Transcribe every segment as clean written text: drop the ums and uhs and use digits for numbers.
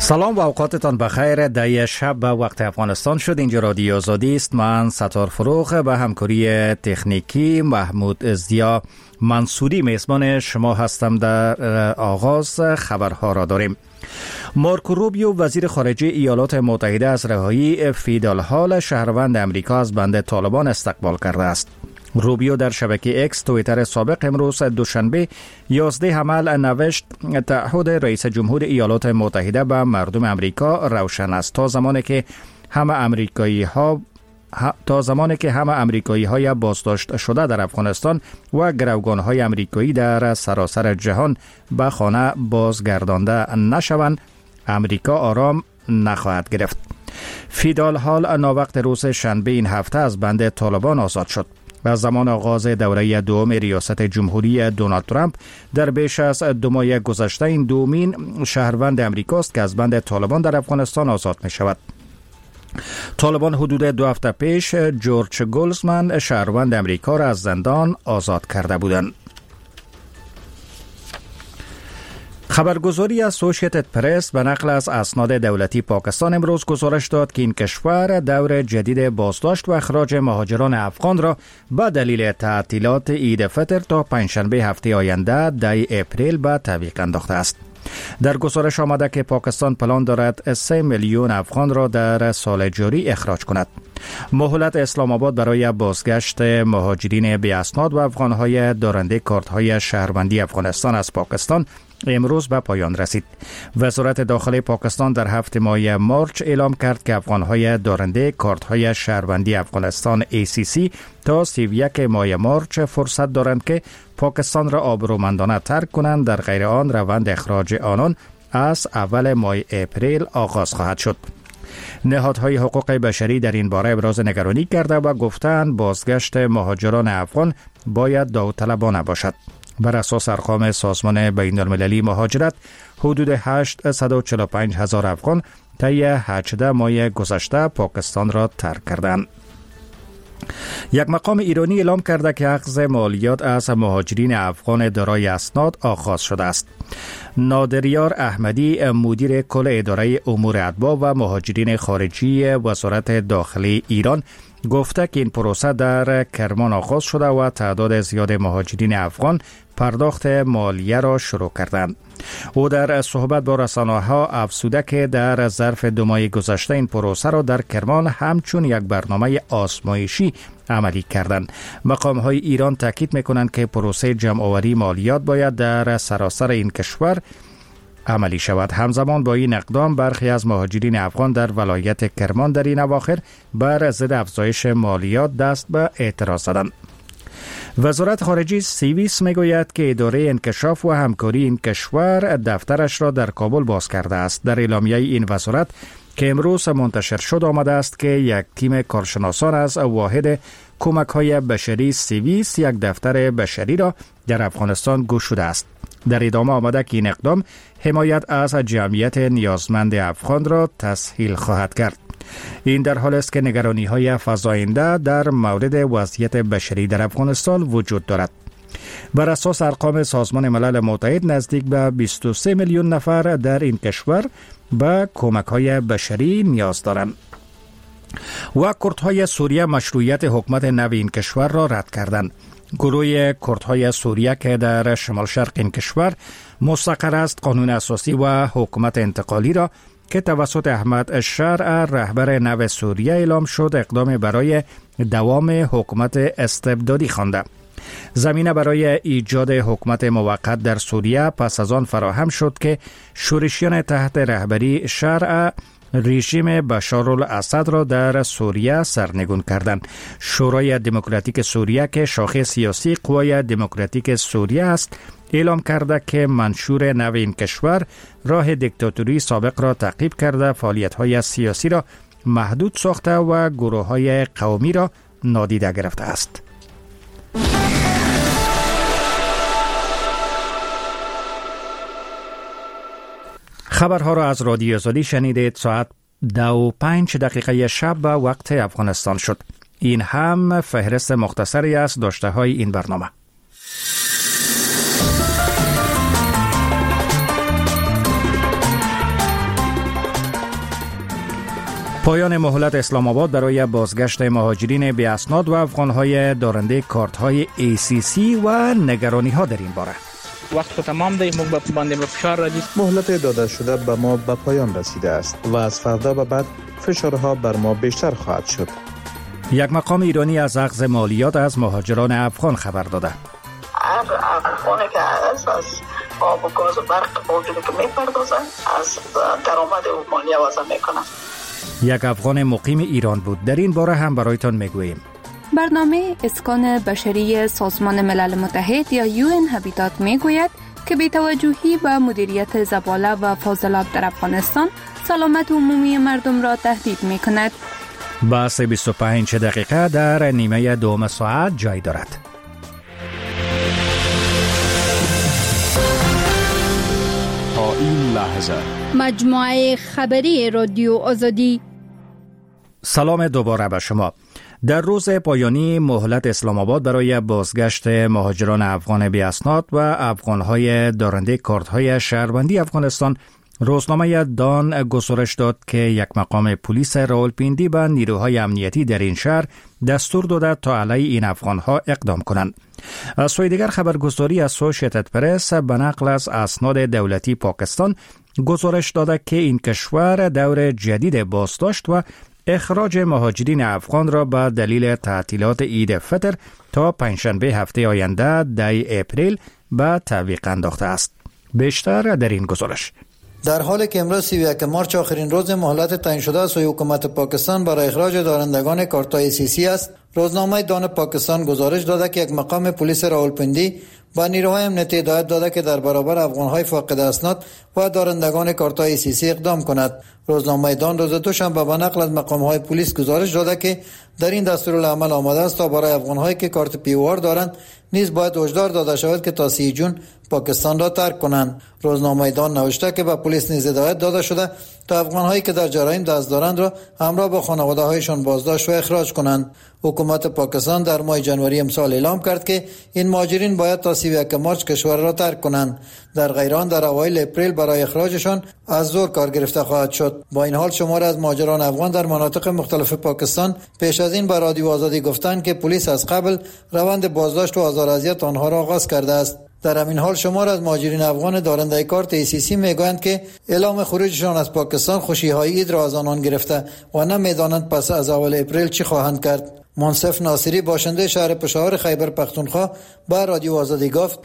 سلام و اوقاتتان بخیر. در شب به وقت افغانستان شد. اینجا رادیو آزادی است. من ستار فروغ به همکاری تکنیکی محمود ازدیا منصوری میزبان شما هستم. در آغاز خبرها را داریم. مارکو روبیو وزیر خارجه ایالات متحده از رهایی فیدال هال شهروند امریکا از بند طالبان استقبال کرده است. روبیو در شبکه اکس توییتر سابق امروز دوشنبه 11 حمل نوشت تعهد رئیس جمهور ایالات متحده به مردم امریکا روشن است تا زمانی که همه امریکایی های بازداشت شده در افغانستان و گروگان های امریکایی در سراسر جهان به خانه بازگردانده نشوند، امریکا آرام نخواهد گرفت. فیدال هال ناوقت روز شنبه این هفته از بند طالبان آزاد شد. از زمان آغاز دوره دوم ریاست جمهوری دونالد ترامپ در بیش از 2 ماه گذشته این دومین شهروند امریکاست که از بند طالبان در افغانستان آزاد می شود. طالبان حدود 2 هفته پیش جورج گلزمن شهروند امریکا را از زندان آزاد کرده بودند. خبرگزاری اسوسییتد پرس به نقل از اسناد دولتی پاکستان امروز گزارش داد که این کشور دور جدید بازداشت و اخراج مهاجران افغان را به دلیل تعطیلات عید فطر تا پنجشنبه هفته آینده 10 اپریل به تعویق انداخته است. در گزارش آمده که پاکستان پلان دارد 3 میلیون افغان را در سال جاری اخراج کند. مهلت اسلام آباد برای بازگشت مهاجرین بی اسناد و افغان‌های دارنده کارت‌های شهروندی افغانستان از پاکستان امروز به پایان رسید. وزارت داخلی پاکستان در 7 ماه مارچ اعلام کرد که افغان‌های دارنده کارت‌های شهروندی افغانستان ACC تا 31 ماه مارچ فرصت دارند که پاکستان را آبرومندانه ترک کنند، در غیر آن روند اخراج آنان از اول ماه اپریل آغاز خواهد شد. نهادهای حقوق بشری در این باره ابراز نگرانی کرده و گفتند بازگشت مهاجران افغان باید داوطلبانه باشد. بر اساس ارقام سازمان بین المللی مهاجرت حدود 845,000 افغان طی 18 ماه گذشته پاکستان را ترک کردند. یک مقام ایرانی اعلام کرده که اخذ مالیات از مهاجرین افغان دارای اسناد آغاز شده است. نادریار احمدی مدیر کل اداره امور اتباع و مهاجرین خارجی وزارت داخلی ایران گفته که این پروسه در کرمان آغاز شده و تعداد زیاد مهاجرین افغان پرداخت مالیه را شروع کردند. او در صحبت با رسانه‌ها افزوده که در ظرف 2 ماه گذشته این پروسه را در کرمان همچون یک برنامه آزمایشی عملی کردند. مقام‌های ایران تاکید می‌کنند که پروسه جمع‌آوری مالیات باید در سراسر این کشور عملی شود. همزمان با این اقدام برخی از مهاجرین افغان در ولایت کرمان در این اواخر بر ضد افزایش مالیات دست به اعتراض زدند. وزارت خارجه سوئیس میگوید که اداره انکشاف و همکاری این کشور دفترش را در کابل باز کرده است. در اعلامیه این وزارت که امروز منتشر شد آمده است که یک تیم کارشناسان از واحد کمک‌های بشری سوئیس یک دفتر بشری را در افغانستان گشوده است. در ادامه آمده که این اقدام حمایت از جمعیت نیازمند افغان را تسهیل خواهد کرد. این در حالی است که نگرانی‌های فزاینده در مورد وضعیت بشری در افغانستان وجود دارد. بر اساس ارقام سازمان ملل متحد نزدیک به 23 میلیون نفر در این کشور به کمک‌های بشری نیاز دارند. و کردهای سوریه مشروعیت حکومت نو این کشور را رد کردند. گروه کردهای سوریه که در شمال شرق این کشور مستقر است قانون اساسی و حکومت انتقالی را که توسط احمد شرع رهبر نو سوریه اعلام شد اقدام برای دوام حکومت استبدادی خوانده. زمینه برای ایجاد حکومت موقت در سوریه پس از آن فراهم شد که شورشیان تحت رهبری شرع رژیم بشارالاسد را در سوریه سرنگون کردند. شورای دموکراتیک سوریه که شاخه سیاسی قوای دموکراتیک سوریه است اعلام کرده که منشور نو این کشور راه دیکتاتوری سابق را تعقیب کرده فعالیت‌های سیاسی را محدود ساخته و گروه‌های قومی را نادیده گرفته است. خبرها را از رادیو آزادی شنیدید. ساعت 2:05 شب به وقت افغانستان شد. این هم فهرست مختصری از داشته‌های این برنامه. پایان مهلت اسلام آباد برای بازگشت مهاجرین بی اسناد و افغان‌های دارنده کارت‌های ACC و نگرانی‌ها در این باره. وقت تمام ده ما به فشار رسید. مهلت داده شده به ما به پایان رسیده است و از فردا به بعد فشارها بر ما بیشتر خواهد شد. یک مقام ایرانی از اخذ مالیات از مهاجران افغان خبر داده. هر افغانی که از آب و گاز و برق موجودی که میپردازن از درآمد او مالیه وضع میکنن. یک افغان مقیم ایران بود. در این باره هم برایتان میگوییم. برنامه اسکان بشری سازمان ملل متحد یا UN هابیتات میگوید که بی توجهی به مدیریت زباله و فاضلاب در افغانستان سلامت عمومی مردم را تهدید میکند. بحث 25 دقیقه در نیمه دوم ساعت جای دارد. تا این لحظه مجموعه خبری رادیو آزادی. سلام دوباره به شما. در روز پایانی مهلت اسلام آباد برای بازگشت مهاجران افغان بی اسناد و افغان‌های دارنده کارت‌های شهروندی افغانستان، روزنامه دان گزارش داد که یک مقام پلیس راولپیندی به نیروهای امنیتی در این شهر دستور داده تا علیه این افغان‌ها اقدام کنند. از سوی دیگر خبرگزاری اسوسییتد پرس به نقل از اسناد دولتی پاکستان گزارش داده که این کشور دور جدید بازداشت و اخراج مهاجرین افغان را به دلیل تعطیلات عید فطر تا پنجشنبه هفته آینده 10 اپریل به تعویق انداخته است. بیشتر در این گزارش. در حالی که امروز 31 مارس آخرین روز مهلت تعیین شده سوی حکومت پاکستان برای اخراج دارندگان کارت‌های ACC است، روزنامه دان پاکستان گزارش داده که یک مقام پلیس راولپیندی با نیروهای امنیتی هدایت داده که در برابر افغان‌های فاقد اسناد و دارندگان کارت‌های ACC اقدام کند. روزنامه دان روز دوشنبه به نقل از مقام‌های پلیس گزارش داده که در این دستورالعمل آمده است تا برای افغان‌هایی که کارت POR دارند نیز باید هشدار داده شود که تا 30 جون پاکستان را ترک کنند. روزنامه دان نوشته که به پلیس نیز هدایت داده شده تا افغان‌هایی که در جرایم دست دارند را همراه با خانواده‌هایشان بازداشت و اخراج کنند. حکومت پاکستان در ماه ژانویه امسال اعلام کرد که این مهاجرین باید تا 31 مارس کشور را ترک کنند. در غیر آن در اوایل اپریل برای اخراجشان از زور کار گرفته خواهد شد. با این حال شماری از مهاجران افغان در مناطق مختلف پاکستان پیش از این به رادیو آزادی گفتند که پلیس از قبل روند بازداشت و آزار و اذیت آنها را آغاز کرده است. در همین حال شمار از مهاجرین افغان دارنده کارت ACC میگویند که اعلام خروجشان از پاکستان خوشی‌های عید را از آنان گرفته و نمی‌دانند پس از اول اپریل چی خواهند کرد. منصف ناصری باشنده شهر پشاور خیبر پختونخوا با رادیو آزادی گفت: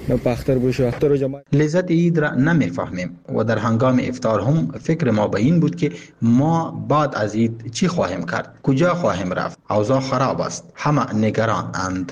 لذت عید را نمیفهمیم و در هنگام افطار هم فکر ما به این بود که ما بعد از عید چی خواهیم کرد، کجا خواهیم رفت. اوضاع خراب است، همه نگران اند.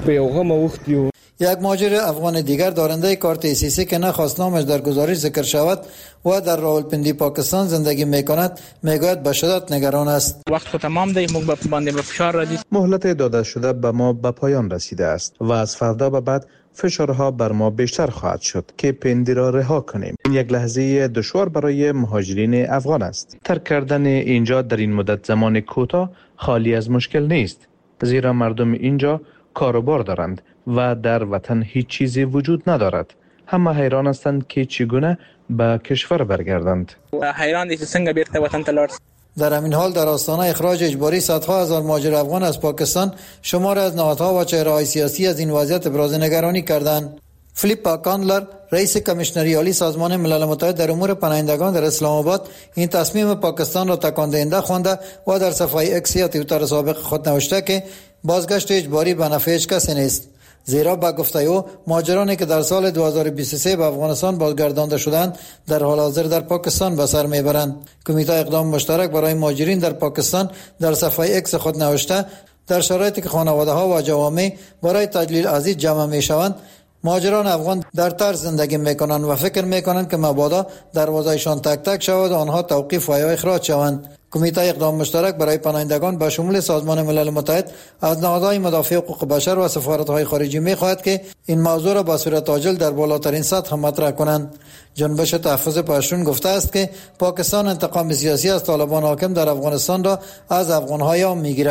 یک مهاجر افغان دیگر دارنده کارت ACC که نخواست نامش در گزارش ذکر شود و در راولپیندی پاکستان زندگی میکند میگوید به شدت نگران است. وقت تمام ده ما به فشار رسید. مهلت داده شده به ما به پایان رسیده است و از فردا به بعد فشارها بر ما بیشتر خواهد شد که پندی را رها کنیم. این یک لحظه دشوار برای مهاجرین افغان است. ترک کردن اینجا در این مدت زمان کوتاه خالی از مشکل نیست، زیرا مردم اینجا کاروبار دارند و در وطن هیچ چیزی وجود ندارد. همه حیران هستند که چگونه به کشور برگردند. حیران دي چې څنګه بیرته وطن ته لاړ. در همین حال در آستانه اخراج اجباری صدها هزار مهاجر افغان از پاکستان شمار از نهادها و چهره‌های سیاسی از این وضعیت ابراز نگرانی کردند. فلیپا کاندلر رئیس کمیشنری عالی سازمان ملل متحد در امور پناهندگان در اسلام آباد این تصمیم پاکستان را تکان دهنده خوانده و در صفحه اکس یا توییتر سابق خود نوشته که بازگشت اجباری به نفع هیچ کسی نیست. زیرا با گفته او مهاجرانی که در سال 2023 به افغانستان بازگردانده شدند در حال حاضر در پاکستان به سر میبرند. کمیته اقدام مشترک برای مهاجرین در پاکستان در صفحه اکس خود نوشته در شرایطی که خانواده‌ها و جوامع برای تجلیل عزیز جمع میشوند، مهاجران افغان در طرز زندگی میکنند و فکر میکنند که مبادا دروازه‌شان تک تک شود و آنها توقیف و یا اخراج شوند. کمیته اقدام مشترک برای پناهندگان به شمول سازمان ملل متحد از نهادهای مدافع حقوق بشر و سفارت‌های خارجی می‌خواهد که این موضوع را به صورت عاجل در بالاترین سطح مطرح کنند. جنبش تحفظ پشتون گفته است که پاکستان انتقام سیاسی از طالبان حاکم در افغانستان را از افغان‌های آن می‌گیرد.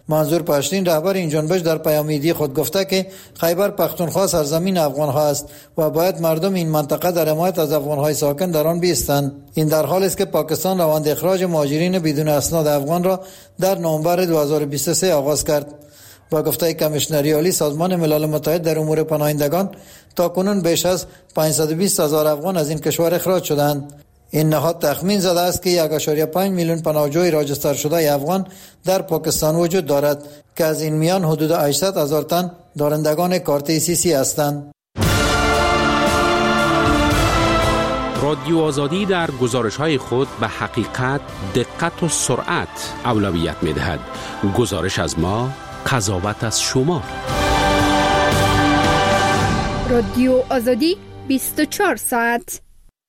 منظور پشتین رهبر این جنبش در پیام‌دهی خود گفته که خیبر پختونخوا سرزمین افغان‌ها است و باید مردم این منطقه در حمایت از افغان‌های ساکن در آن بایستند. این در حالی است که پاکستان روند اخراج مهاجرین بدون اسناد افغان را در نوامبر 2023 آغاز کرد. با گفته کمیشنری عالی سازمان ملل متحد در امور پناهندگان تاکنون بیش از 520,000 افغان از این کشور اخراج شدند. این نهاد تخمین زده است که 1.5 میلیون پناهجوی راجستر شده افغان در پاکستان وجود دارد که از این میان حدود 800,000 تن دارندگان کارت CC هستند. رادیو آزادی در گزارش‌های خود به حقیقت، دقت و سرعت اولویت می‌دهد. گزارش از ما، قضاوت از شما. رادیو آزادی 24 ساعت.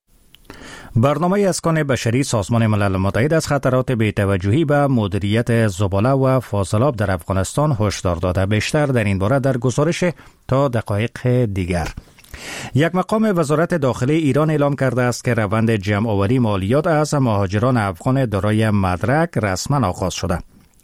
برنامه اسکان بشری سازمان ملل متحد از خطرات بی‌توجهی به مدیریت زباله و فاضلاب در افغانستان هشدار داده. بیشتر در این باره در گزارش تا دقایق دیگر. یک مقام وزارت داخلی ایران اعلام کرده است که روند جمع‌آوری مالیات از مهاجران افغان دارای مدرک رسما آغاز شده.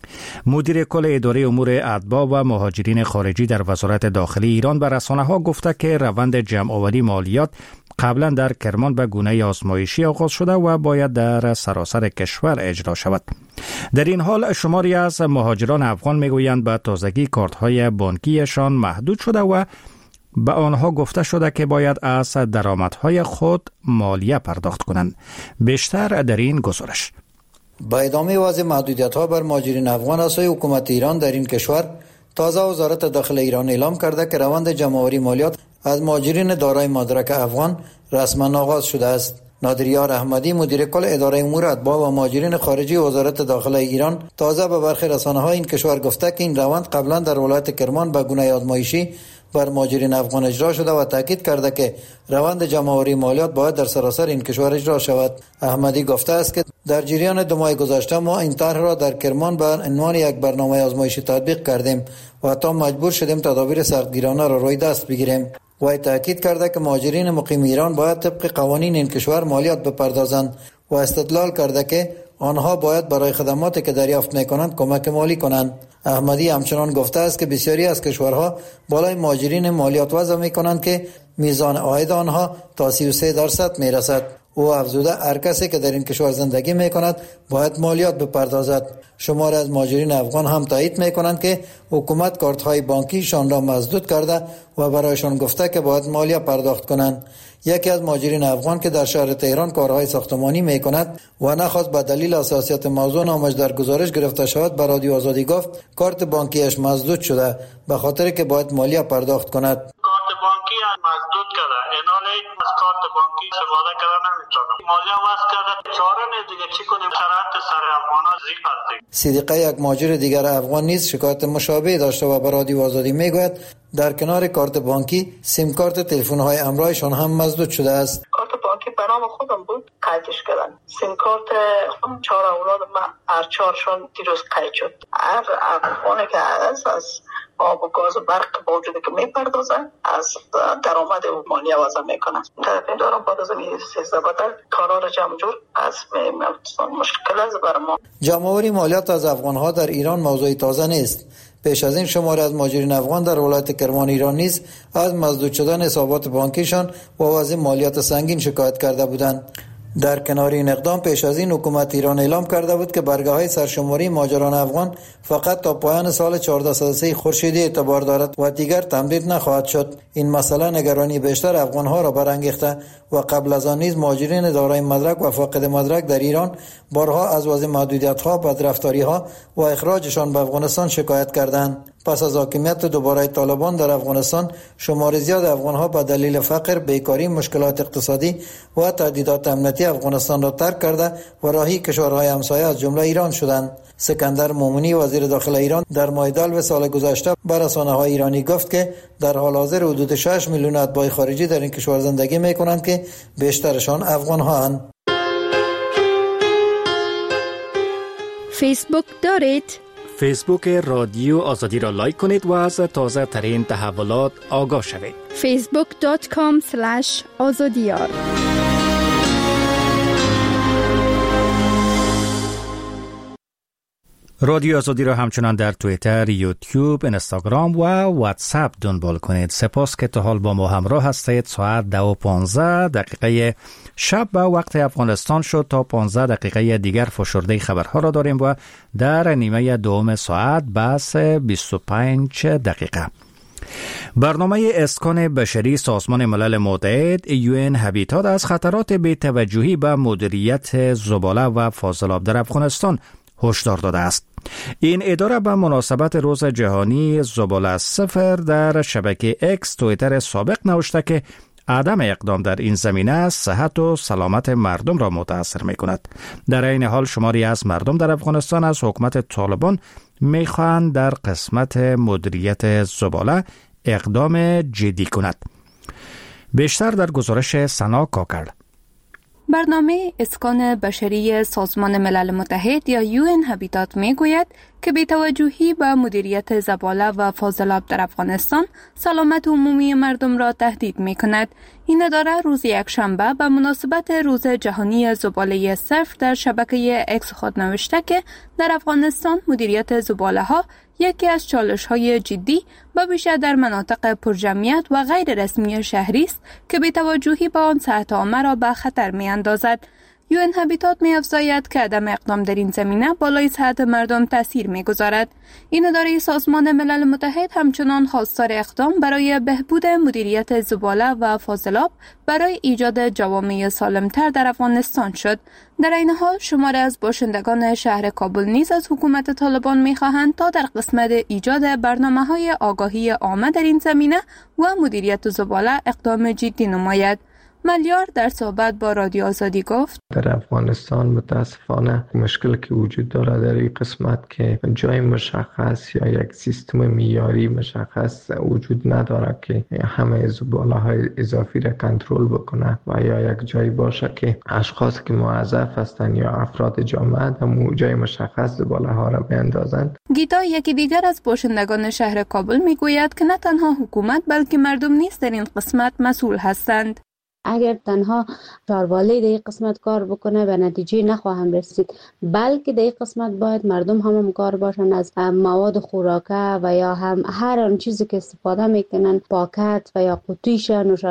مدیر کل اداره امور اتباع و مهاجرین خارجی در وزارت داخلی ایران به رسانه‌ها گفته که روند جمع‌آوری مالیات قبلا در کرمان به گونه آزمایشی آغاز شده و باید در سراسر کشور اجرا شود. در این حال شماری از مهاجران افغان میگویند به تازگی کارت‌های بانکیشان محدود شده و به آنها گفته شده که باید از درآمدهای خود مالیه پرداخت کنند. بیشتر در این گزارش. با ادامه وضع محدودیت‌ها بر مهاجرین افغان از سوی حکومت ایران در این کشور، تازه وزارت داخلی ایران اعلام کرده که روند جمع‌آوری مالیات از مهاجرین دارای مدرک افغان رسما آغاز شده است. نادریار احمدی مدیر کل اداره امور اتباع و مهاجرین خارجی وزارت داخلی ایران تازه به برخی رسانه‌های این کشور گفته که این روند قبلا در ولایت کرمان به گونه آزمایشی بر مهاجرین افغان اجرا شده و تاکید کرده که روند جمع‌آوری مالیات باید در سراسر این کشور اجرا شود. احمدی گفته است که در جریان 2 ماه گذشته ما این طرح را در کرمان به عنوان یک برنامه آزمایشی تطبیق کردیم و تا مجبور شدیم تدابیر سختگیرانه را روی دست بگیریم. و تاکید کرده که مهاجرین مقیم ایران باید طبق قوانین این کشور مالیات بپردازند و استدلال کرده که آنها باید برای خدماتی که دریافت می‌کنند کمک مالی کنند. احمدی همچنان گفته است که بسیاری از کشورها بالای مهاجرین مالیات وضع می‌کنند که میزان عاید آنها تا 33% می‌رسد. او افزوده هر کسی که در این کشور زندگی می‌کند باید مالیات بپردازد. شماری از مهاجرین افغان هم تایید می‌کنند که حکومت کارت‌های بانکیشان را مسدود کرده و برایشان گفته که باید مالیه پرداخت کنند. یکی از مهاجرین افغان که در شهر تهران کارهای ساختمانی می‌کند و نخواست به دلیل حساسیت موضوع نامش در گزارش گرفته شود به رادیو آزادی گفت کارت بانکیش مسدود شده به خاطر که باید مالیه پرداخت کند. کارت بانکی مسدود کرده، اینالی از کارت بانکی استفاده کردن نمی‌تونه. مالیه واسه کرده چاره نیست دیگه چی کنیم شرایط سر افغانا زیاد است. صدیقه یک مهاجر دیگر افغان نیز شکایت مشابه داشته و به رادیو آزادی میگوید در کنار کارت بانکی سیم کارت تلفن‌های همراهشان هم مسدود شده است. کارت بانکی به نام خودم بود، قیدش کردن. سیم کارت 4 اولاد من هر 4شون دیروز قید شد. هر افغانی که از آب و گاز و برق با وجودی که میپردازن از درآمد او مالیه وضع میکنن. طرفین دارم بعد از این 13 بدل کارا را جمع جور از مشکل است بر ما. جمع‌آوری مالیات از افغان‌ها در ایران موضوع تازه نیست. پیش از این شماری از مهاجرین افغان در ولایت کرمان ایران نیز از مسدود شدن حسابات بانکیشان و وضع مالیات سنگین شکایت کرده بودند. در کنار این اقدام پیش از این حکومت ایران اعلام کرده بود که برگه‌های سرشماری مهاجران افغان فقط تا پایان سال 1403 خورشیدی اعتبار دارد و دیگر تمدید نخواهد شد. این مسئله نگرانی بیشتر افغان‌ها را برانگیخته و قبل از آن نیز مهاجرین دارای مدرک و فاقد مدرک در ایران بارها از وضع محدودیت‌ها، بدرفتاری‌ها و اخراجشان به افغانستان شکایت کردند. پس از حاکمیت دوباره طالبان در افغانستان شمار زیاد افغان‌ها به دلیل فقر، بیکاری، مشکلات اقتصادی و تهدیدات امنیتی افغانستان را ترک کرده و راهی کشورهای همسایه از جمله ایران شدند. سکندر مومنی وزیر داخل ایران در ماه دلو سال گذشته به رسانه‌های ایرانی گفت که در حال حاضر حدود 6 میلیون اتباع خارجی در این کشور زندگی می‌کنند که بیشترشان افغان‌هاند. فیسبوک دارید؟ فیسبوک رادیو آزادی را لایک کنید و از تازه ترین تحولات آگاه شوید. facebook.com/azadiyar. رادیو آزادی را همچنان در توییتر، یوتیوب، اینستاگرام و واتساپ دنبال کنید. سپاس که تا حال با ما همراه هستید. ساعت 2:15 شب به وقت افغانستان شد. تا 15 دقیقه دیگر فشرده خبرها را داریم و در نیمه دوم ساعت بس 25 دقیقه. برنامه اسکان بشری سازمان ملل متحد UN هابیتات از خطرات بی‌توجهی به مدیریت زباله و فاضلاب در افغانستان هشدار داده است. این اداره به مناسبت روز جهانی زباله صفر در شبکه اکس توییتر سابق نوشته که عدم اقدام در این زمینه صحت و سلامت مردم را متاثر می کند. در این حال شماری از مردم در افغانستان از حکومت طالبان می خواهند در قسمت مدیریت زباله اقدام جدی کند. بیشتر در گزارش سنا کاکر. برنامه اسکان بشری سازمان ملل متحد یا UN هابیتات می گوید که بی‌توجهی به مدیریت زباله و فاضلاب در افغانستان سلامت عمومی مردم را تهدید می کند. این اداره روز یکشنبه به مناسبت روز جهانی زباله صفر در شبکه اکس خود نوشته که در افغانستان مدیریت زباله ها یکی از چالش های جدی و بیشتر در مناطق پرجمعیت و غیر رسمی شهری است که بی‌توجهی به آن صحت عامه را به خطر می اندازد. UN هابیتات می افزاید که عدم اقدام در این زمینه بالای صحت مردم تاثیر می گذارد. این اداره سازمان ملل متحد همچنان خواستار اقدام برای بهبود مدیریت زباله و فاضلاب برای ایجاد جوامع سالمتر در افغانستان شد. در این حال شماری از باشندگان شهر کابل نیز از حکومت طالبان می خواهند تا در قسمت ایجاد برنامه‌های آگاهی عامه در این زمینه و مدیریت زباله اقدام جدی نماید. ملیار در صحبت با رادیو آزادی گفت در افغانستان متاسفانه مشکل که وجود دارد در این قسمت که جای مشخص یا یک سیستم معیاری مشخص وجود ندارد که همه زباله های اضافی را کنترل بکنه و یا یک جایی باشه که اشخاص که موظف هستند یا افراد جامعه در جای مشخص زباله ها را بیندازند. گیتا یکی دیگر از باشندگان شهر کابل میگوید که نه تنها حکومت بلکه مردم نیز در این قسمت مسئول هستند. اگر تنها چاروالی در این قسمت کار بکنه به نتیجه نخواهم رسید، بلکه در این قسمت باید مردم هم کار باشن، از مواد خوراکه و یا هم هر آن چیزی که استفاده میکنن، پاکت و یا قطیش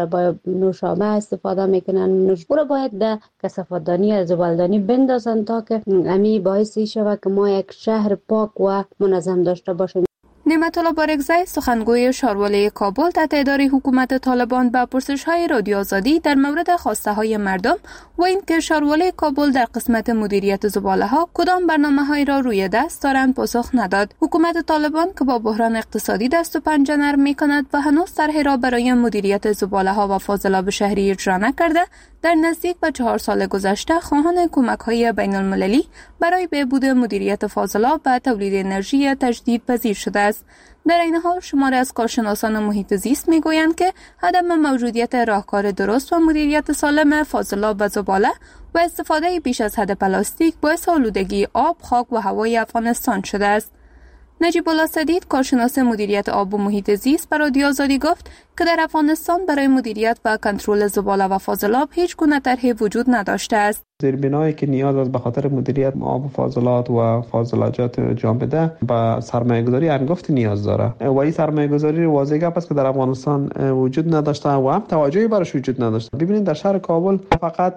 نوشابه استفاده میکنن، او را باید در کثافت‌دانی یا زباله‌دانی بندازن تا که امی باعث شود که ما یک شهر پاک و منظم داشته باشیم. نعمت الله بارگزای سخنگوی شاروالی کابل تحت اداره حکومت طالبان به پرسش‌های رادیو آزادی در مورد خواسته‌های مردم و اینکه شاروالی کابل در قسمت مدیریت زباله‌ها کدام برنامه‌هایی را روی دست دارند پاسخ نداد. حکومت طالبان که با بحران اقتصادی دست و پنجه نرم می‌کند و هنوز طرحی را برای مدیریت زباله‌ها و فاضلاب شهری اجرا نکرده، در نزدیک به 4 سال گذشته خواهان کمک‌های بین‌المللی برای بهبود مدیریت فاضلاب و تولید انرژی تجدیدپذیر شده است. در این حال شماری از کارشناسان محیط زیست میگویند که عدم موجودیت راهکار درست و مدیریت سالم فاضلاب و زباله و استفاده بیش از حد پلاستیک باعث آلودگی آب، خاک و هوای افغانستان شده است. نجیب الله سدید کارشناس مدیریت آب و محیط زیست برای رادیو آزادی گفت که در افغانستان برای مدیریت و کنترل زباله و فاضلاب هیچ گونه طرحی وجود نداشته است. زیربنایی که نیاز است به خاطر مدیریت آب و فاضلات و فاضلات جامده به سرمایه‌گذاری هنگفت نیاز داره و این سرمایه‌گذاری واضح گپ است که در افغانستان وجود نداشته و هم توجهی براش وجود نداشته. ببینید در شهر کابل فقط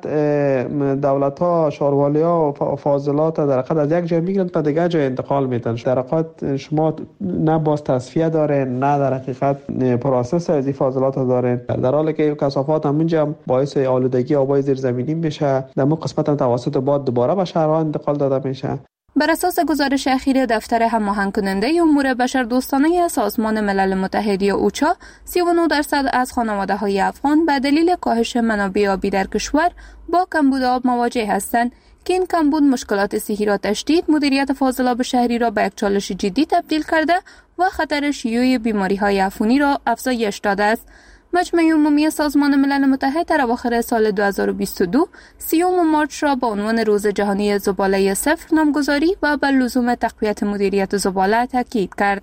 دولت‌ها، شاروالی‌ها و فاضلات در حقیقت از یک جای میگیرند به دیگر جای انتقال میدن. در حقیقت شما نه باز تصفیه داره، نه در حقیقت پروسس از فاضلات داره، در حالی که کثافات همونجا باعث آلودگی آبای زیرزمینی میشه، در قسمت هم توسط باد دوباره به شهرها انتقال داده میشه. بر اساس گزارش اخیر دفتر هماهنگ کننده امور بشردوستانه سازمان ملل متحد یا اوچا، 39% از خانواده‌های افغان به دلیل کاهش منابع آبی در کشور با کمبود آب مواجه هستند که این کمبود مشکلات صحی را تشدید، مدیریت فاضلاب شهری را به یک چالش جدی تبدیل کرده و خطر شیوع بیماری‌های عفونی را افزایش داده است. مجمع عمومی سازمان ملل متحد در اواخر سال 2022 30 مارچ را به عنوان روز جهانی زباله صفر نامگذاری و بر لزوم تقویت مدیریت زباله تاکید کرد.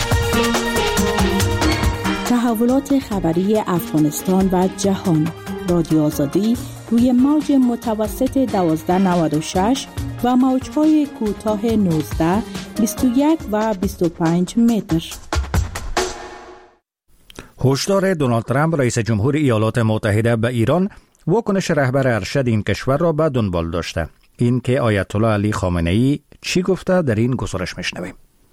تحولات خبری افغانستان و جهان. رادیو آزادی روی موج متوسط 1296 و موج‌های کوتاه 19، 21 و 25 متر. هشدار دونالد ترامپ رئیس جمهور ایالات متحده به ایران واکنش رهبر ارشد این کشور را به دنبال داشته. این که آیت الله علی خامنه ای چی گفته در این گزارش میشنویم.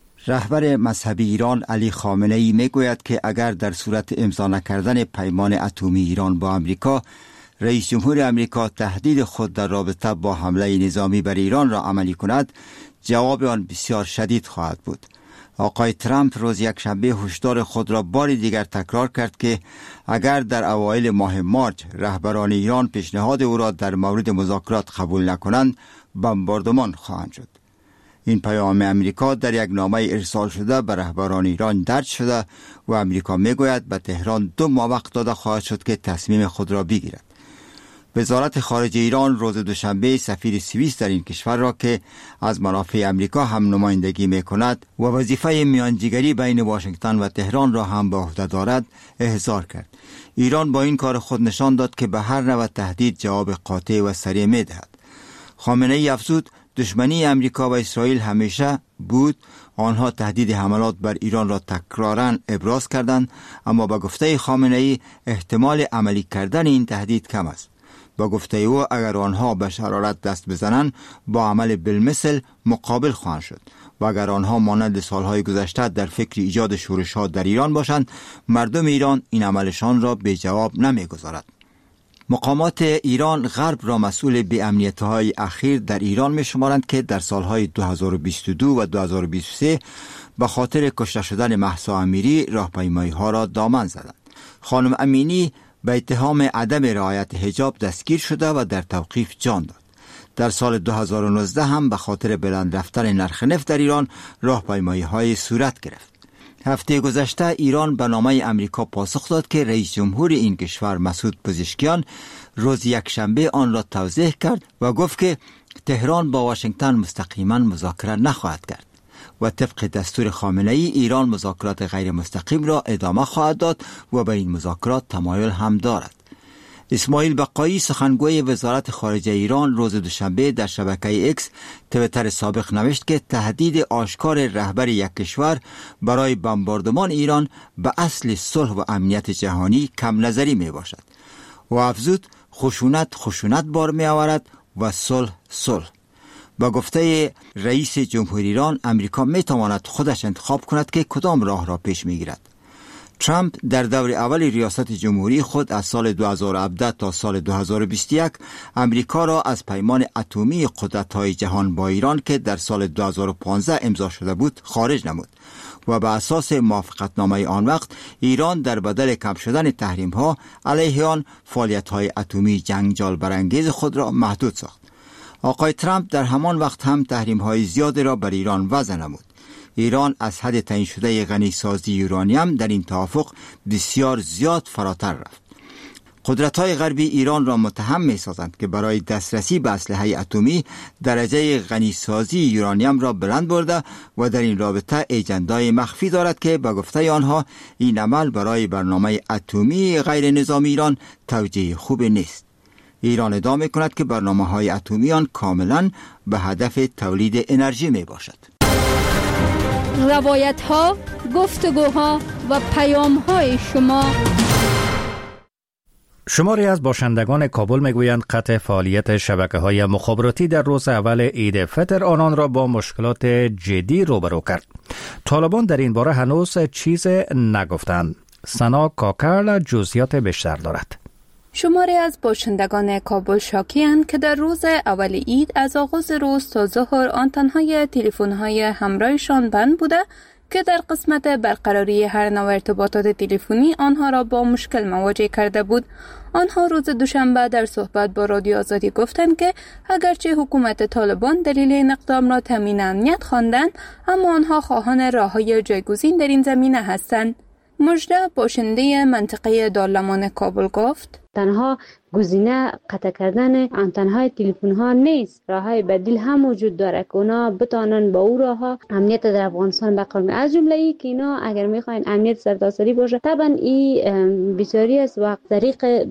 رهبر مذهبی ایران علی خامنه ای میگوید که اگر در صورت امضا نکردن پیمان اتمی ایران با امریکا، رئیس جمهور امریکا تهدید خود در رابطه با حمله نظامی بر ایران را عملی کند، جواب آن بسیار شدید خواهد بود. آقای ترامپ روز یکشنبه هشدار خود را بار دیگر تکرار کرد که اگر در اوایل ماه مارچ رهبران ایران پیشنهاد او را در مورد مذاکرات قبول نکنند، بمباردمان خواهند شد. این پیام امریکا در یک نامه ارسال شده به رهبران ایران درج شده و امریکا میگوید به تهران 2 ماه وقت داده خواهد شد که تصمیم خود را بگیرد. وزارت خارجه ایران روز دوشنبه سفیر سوئیس در این کشور را که از منافع امریکا هم نمایندگی میکند و وظیفه میانجیگری بین واشنگتن و تهران را هم به عهده دارد احضار کرد. ایران با این کار خود نشان داد که به هر نوع تهدید جواب قاطع و سریع میدهد. خامنه ای افزود دشمنی امریکا و اسرائیل همیشه بود. آنها تهدید حملات بر ایران را تکراراً ابراز کردند، اما با گفته خامنه ای احتمال عملی کردن این تهدید کم است. با گفته او اگر آنها به شرارت دست بزنند با عمل بالمثل مقابل خواهند شد و اگر آنها مانند سالهای گذشته در فکر ایجاد شورش‌ها در ایران باشند، مردم ایران این عملشان را به جواب نمیگذارد. مقامات ایران غرب را مسئول بی‌امنیت‌های اخیر در ایران می‌شمارند که در سالهای 2022 و 2023 به خاطر کشته شدن مهسا امیری راهپیمایی‌ها را دامن زدند. خانم امینی به اتهام عدم رعایت حجاب دستگیر شده و در توقیف جان داد. در سال 2019 هم به خاطر بلند رفتن نرخ نفت در ایران راهپیمایی‌های صورت گرفت. هفته گذشته ایران به نامه امریکا پاسخ داد که رئیس جمهور این کشور مسعود پزشکیان روز یکشنبه آن را توضیح کرد و گفت که تهران با واشنگتن مستقیما مذاکره نخواهد کرد و طبق دستور خامنه ای ایران مذاکرات غیر مستقیم را ادامه خواهد داد و به این مذاکرات تمایل هم دارد. اسماعیل بقایی سخنگوی وزارت خارجه ایران روز دوشنبه در شبکه اکس تویتر سابق نوشت که تهدید آشکار رهبر یک کشور برای بمباردمان ایران به اصل صلح و امنیت جهانی کم نظری می باشد و افزود خشونت بار می آورد و صلح. با گفته رئیس جمهور ایران امریکا می تواند خودش انتخاب کند که کدام راه را پیش می گیرد. ترامپ در دور اول ریاست جمهوری خود از سال 2017 تا سال 2021 امریکا را از پیمان اتمی قدرت‌های جهان با ایران که در سال 2015 امضا شده بود خارج نمود و به اساس موافقتنامه آن وقت ایران در بدل کم شدن تحریم‌ها علیه آن فعالیت‌های اتمی جنجال برانگیز خود را محدود ساخت. آقای ترامپ در همان وقت هم تحریم‌های زیادی را بر ایران وضع نمود. ایران از حد تعیین شده غنیسازی یورانیم در این توافق بسیار زیاد فراتر رفت. قدرت‌های غربی ایران را متهم می‌سازند که برای دسترسی به اسلحه اتمی درجه غنیسازی یورانیم را بلند برده و در این رابطه اجندای مخفی دارد که به گفته آنها این عمل برای برنامه اتمی غیر نظامی ایران توجیه خوب نیست. ایران ادعا می‌کند که برنامه‌های اتمی آن کاملاً به هدف تولید انرژی میباشد. روایت‌ها، گفتگوها و پیام‌های شماری از باشندگان کابل میگویند قطع فعالیت شبکه‌های مخابراتی در روز اول عید فطر آنان را با مشکلات جدی روبرو کرد. طالبان در این باره هنوز چیز نگفتند. سنا کاکرل جزئیات بیشتر دارد. شماری از باشندگان کابل شاکی‌اند که در روز اول عید از آغاز روز تا ظهر آنتن‌های تلفن‌های همراهشان بند بوده که در قسمت برقراری هر نوع ارتباطات تلفنی آنها را با مشکل مواجه کرده بود. آنها روز دوشنبه در صحبت با رادیو آزادی گفتند که اگرچه حکومت طالبان دلیل این اقدام را تامین امنیت خواندند، اما آنها خواهان راه‌های جایگزین در این زمینه هستند. مژده باشنده منطقه دارالامان کابل گفت: تنها گزینه قطع کردن آنتن‌های تلفن‌ها نیست، راه‌های بدیل هم وجود داره که اونا بتونن با او راه‌ها امنیت در افغانستان برقرار کنند. از جمله ای که اینا اگر می‌خواین امنیت سرتاسری باشه، طبعا این بسیاری از وقت طریق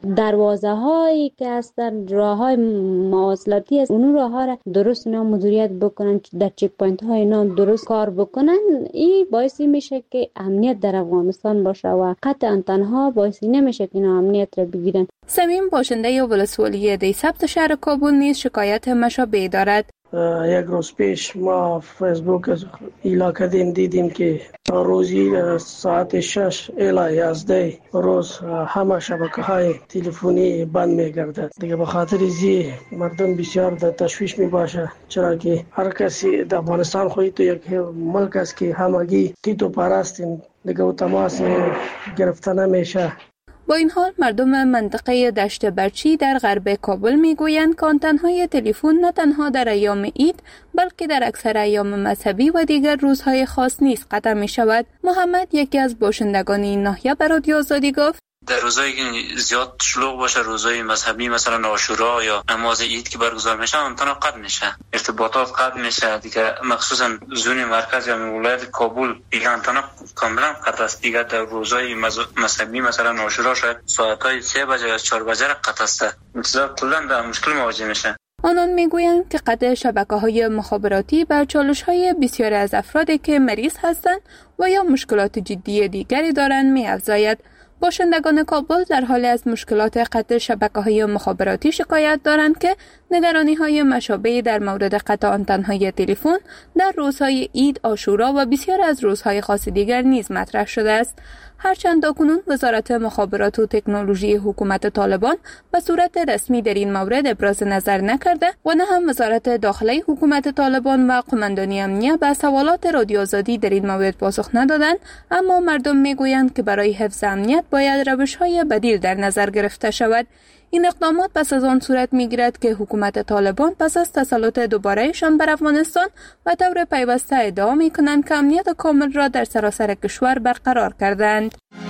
دروازه‌هایی که هستن، راه‌های مواصلاتی است، اون راه‌ها را درست اینا مدیریت بکنن، در چک پوینت‌های اینا درست کار بکنن. این باعث میشه که امنیت در افغانستان باشه و قطع آنتن‌ها باعث نمیشه که اینا امنیت را بگیرن. سمیم باشنده ولسوالی دی ثبت شهر کابل نیز شکایت مشابه دارد. یک روز پیش ما فیسبوک از علاقه دیدیم که روزی ساعت 6 الی 11 روز همه شبکه‌های تلفنی بند می‌گردد. دیگه به خاطر زی مردم بسیار در تشویش می‌باشه، چرا که هر کسی در افغانستان خودی تو یک ملک است که همگی تیتو پرستین، دیگه و تماس گرفته نمیشه. با این حال مردم منطقه دشت برچی در غرب کابل میگویند که آنتن‌های تلفن نه تنها در ایام عید بلکه در اکثر ایام مذهبی و دیگر روزهای خاص نیز قطع می شود. محمد، یکی از باشندگان این ناحیه، به رادیو آزادی گفت در روزایی که زیاد شلوغ باشه، روزهای مذهبی مثلا عاشورا یا نماز عید که برگزار میشه، آنتنا قطع میشه، ارتباطات قطع میشه دیگه. مخصوصا زون مرکز یا ولایت کابل دیگه آنتنا کاملا قطع است دیگه. در روزهای مذهبی مثلا عاشورا شاید ساعتای 3 بجه یا 4 بجه قطع است. انتظار کلا در مشکل مواجه میشه. آنان میگویند که قطع شبکه‌های مخابراتی بر چالش‌های بسیاری از افرادی که مریض هستند و یا مشکلات جدی دیگری دارند می‌افزاید. باشندگان کابل در حال از مشکلات قطع شبکه‌های مخابراتی شکایت دارند که نگرانی‌های مشابه در مورد قطع آنتن‌های تلفن در روزهای عید، عاشورا و بسیار از روزهای خاص دیگر نیز مطرح شده است. هرچند تاکنون وزارت مخابرات و تکنولوژی حکومت طالبان به صورت رسمی در این مورد ابراز نظر نکرده و نه هم وزارت داخلی حکومت طالبان و قماندانی امنیه به سوالات رادیو آزادی در این مورد پاسخ ندادند، اما مردم میگویند که برای حفظ امنیت باید روش‌های بدیل در نظر گرفته شود. این اقدامات پس از آن صورت می‌گیرد که حکومت طالبان پس از تسلط دوباره‌شان بر افغانستان و طور پیوسته ادعا می‌کنند که امنیت کامل را در سراسر کشور برقرار کردند.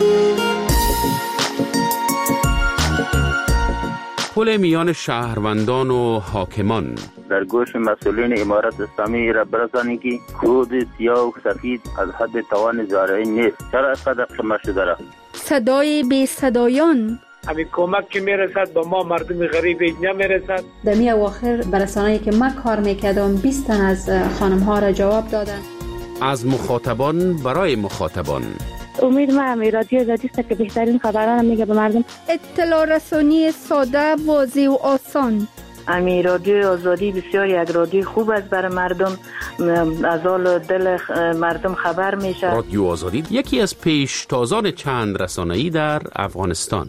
پل میان شهروندان و حاکمان در گوش مسئولین امارت اسلامی را برسانید که کود سیاه و سفید از حد توان زارعی نیست. چرا اسقدر شما شده را؟ صدای بی صدایان، همین کمک که میرسد به ما مردم غریب نمیرسد. در می اواخر برسانه‌ای که من کار میکردم 20 تن از خانم ها را جواب دادن. از مخاطبان برای مخاطبان. امید ما رادیو آزادی است که بهترین خبران میگه به مردم. اطلاع رسانی ساده، واضح و آسان. رادیو آزادی بسیار یک رادیو خوب است برای مردم، از حال دل مردم خبر میشه. رادیو آزادی یکی از پیشتازان چند رسانه‌ای در افغانستان.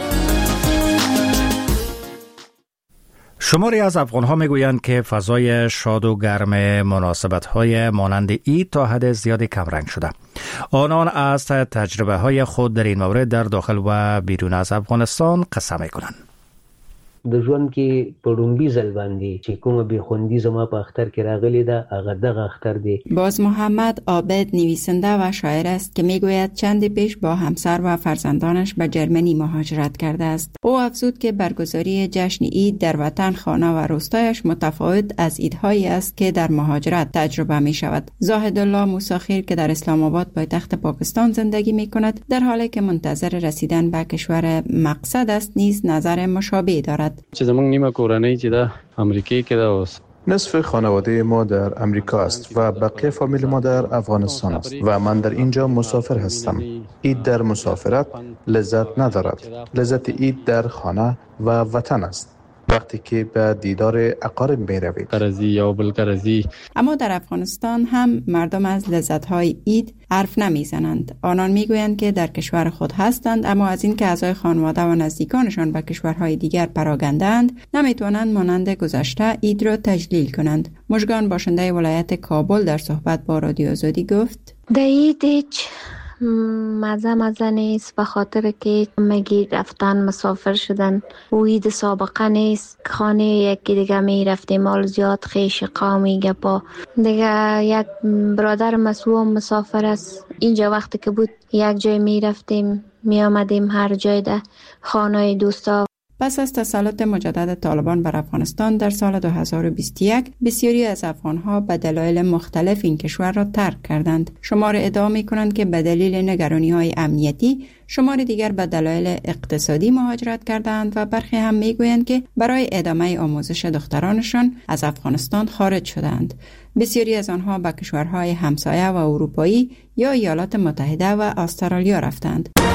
شماری از افغان‌ها میگویند که فضای شاد و گرم مناسبت‌های مانند عید تا حد زیادی کمرنگ شده. آنان از تجربه‌های خود در این مورد در داخل و بیرون از افغانستان قصه می‌کنند. د ژوند کې په لومبي ځل باندې چې کومه بېخوندي زما په اختر کې راغلې ده، هغه دغه اختر دی. باز محمد عابد نویسنده و شاعر است که میگوید چند پیش با همسر و فرزندانش به جرمنی مهاجرت کرده است. او افزود که برگزاری جشن عید در وطن، خانه و روستایش متفاوت از عیدهایی است که در مهاجرت تجربه می شود. زاهد الله موسیخیل که در اسلام آباد پایتخت پاکستان زندگی می کند، در حالی که منتظر رسیدن به کشور مقصد است نیز نظر مشابه دارد. چې زمونږ نیمه کورنۍ چې دا امریکای کې ده اوس نصف خانواده ما در امریکا است و بقیه فامیل ما در افغانستان است و من در اینجا مسافر هستم. عید در مسافرت لذت ندارد. لذت عید در خانه و وطن است. وقتی که به دیدار اقارب می روید. قرضی یا بل قرضی. اما در افغانستان هم مردم از لذت‌های عید حرف نمیزنند. آنان میگویند که در کشور خود هستند، اما از این که اعضای خانواده و نزدیکانشان به کشورهای دیگر پراگندند نمیتوانند مانند گذشته عید را تجلیل کنند. مژگان باشنده ولایت کابل در صحبت با رادیو آزادی گفت: در عید مزه نیست، به خاطر که مگی رفتن مسافر شدن و عید سابقه نیست. خانه یکی دیگه می رفتیم، مال زیاد خیش قومی گپا دیگه. یک برادر مسئول مسافر است، اینجا وقتی که بود یک جای می رفتیم می آمدیم هر جای ده خانه دوستا. پس از تسلط مجدد طالبان بر افغانستان در سال 2021 بسیاری از افغانها به دلایل مختلف این کشور را ترک کردند. شمار ادعا می‌کنند که به دلیل نگرانی‌های امنیتی، شمار دیگر به دلایل اقتصادی مهاجرت کردند و برخی هم می‌گویند که برای ادامه آموزش دخترانشان از افغانستان خارج شدند. بسیاری از آنها به کشورهای همسایه و اروپایی یا ایالات متحده و استرالیا رفتند.